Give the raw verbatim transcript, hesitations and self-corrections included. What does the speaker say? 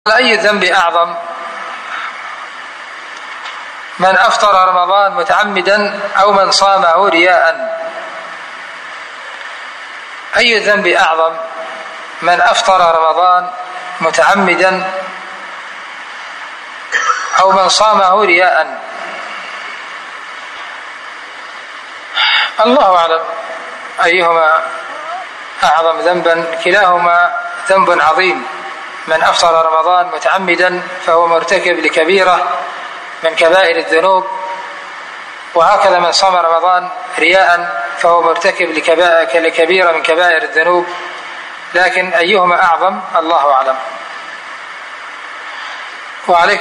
أي الذنب أعظم، من أفطر رمضان متعمدا أو من صامه رياء؟ أي الذنب أعظم، من أفطر رمضان متعمدا أو من صامه رياء؟ الله أعلم أيهما أعظم ذنبا، كلاهما ذنب عظيم. من أفطر رمضان متعمدا فهو مرتكب لكبيرة من كبائر الذنوب، وهكذا من صام رمضان رياء فهو مرتكب لكبيرة من كبائر الذنوب، لكن أيهما أعظم الله أعلم. وعليك